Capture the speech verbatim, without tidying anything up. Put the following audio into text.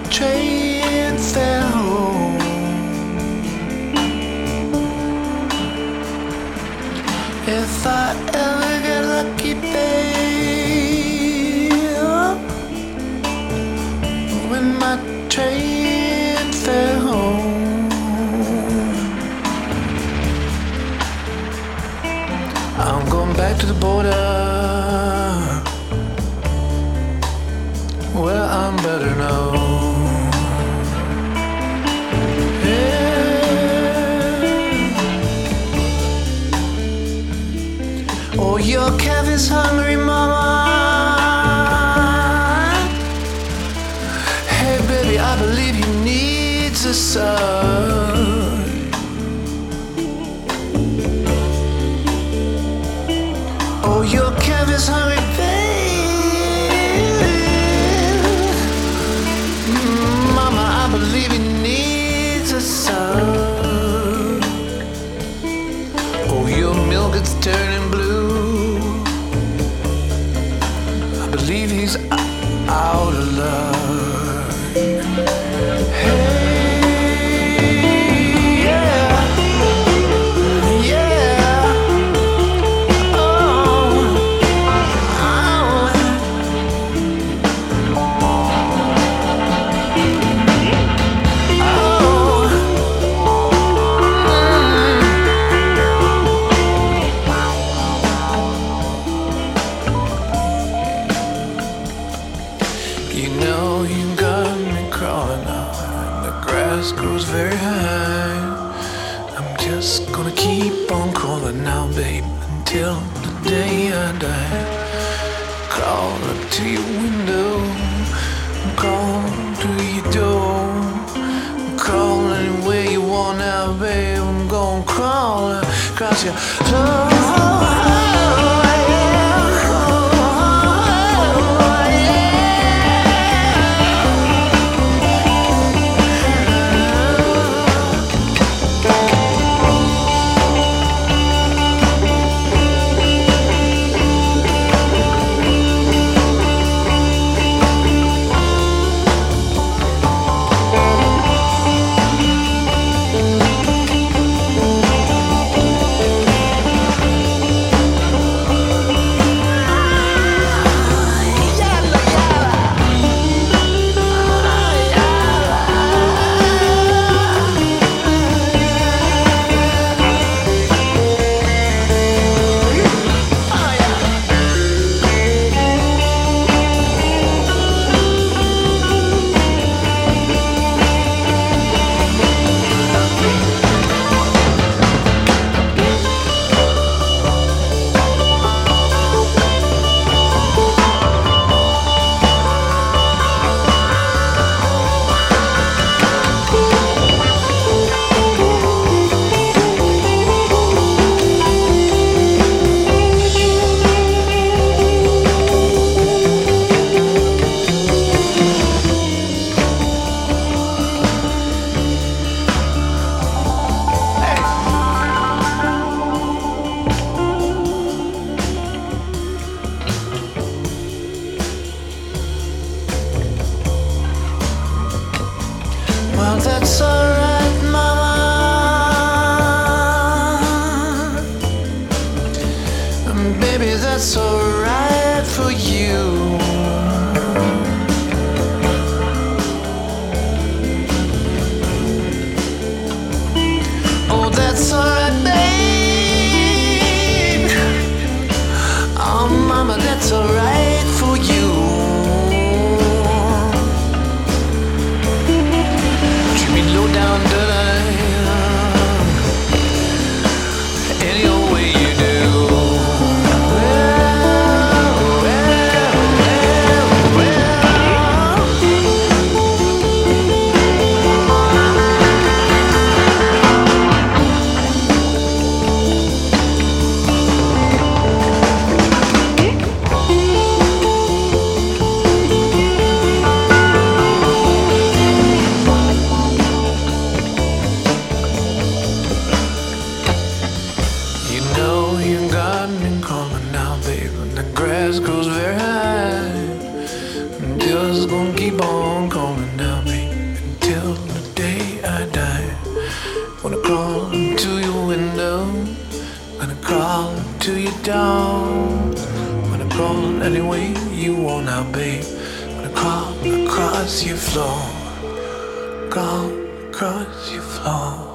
train fare home. If I ever get lucky, babe, when my train fare home, I'm going back to the border where I'm better known. Oh, your calf is hungry, mama. Hey, baby, I believe he needs a son. Oh, your calf is hungry, baby. Mama, I believe he needs a son. Oh, your milk is turning blue. I believe he's out of love. Hey, yeah, yeah. Oh, oh. You know you got me crawling now, and the grass grows very high. I'm just gonna keep on crawling now, babe, until the day I die. Crawl up to your window, crawl to your door, crawl anywhere you want now, babe. I'm gonna crawl across your floor. Well, that's alright, mama. And baby, that's alright for you. Oh, that's alright, babe. Oh, mama, that's alright for you. Low down dirty, any old way you do. Well, well, well, grass grows very high. I'm just gonna keep on calling now, baby. till you're down. Wanna crawl any way you want now, babe. Wanna crawl across your floor, crawl across your floor.